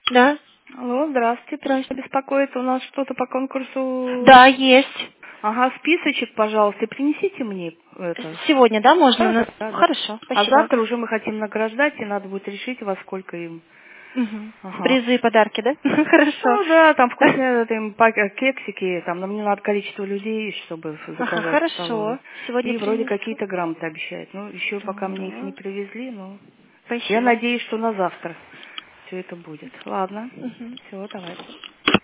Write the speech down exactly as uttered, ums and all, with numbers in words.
Да. Алло, здравствуйте. Прошу беспокоиться, у нас что-то по конкурсу... Да, есть. Ага, списочек, пожалуйста, и принесите мне это. Сегодня, да, можно? Да, На- да, да, да. Хорошо, А спасибо. завтра уже мы хотим награждать, и надо будет решить, во сколько им. Мгм. Ага. Призы и подарки, да? Хорошо. Ну да, там вкусные это, им, пак- кексики, там, но мне надо количество людей, чтобы Ага, заказать в столовую. хорошо. Сегодня И вроде принесу. какие-то грамоты обещают. Ну, еще пока мне их не Так, привезли, но я спасибо. надеюсь, что на завтра все это будет. Ладно, Мгм. все, давайте.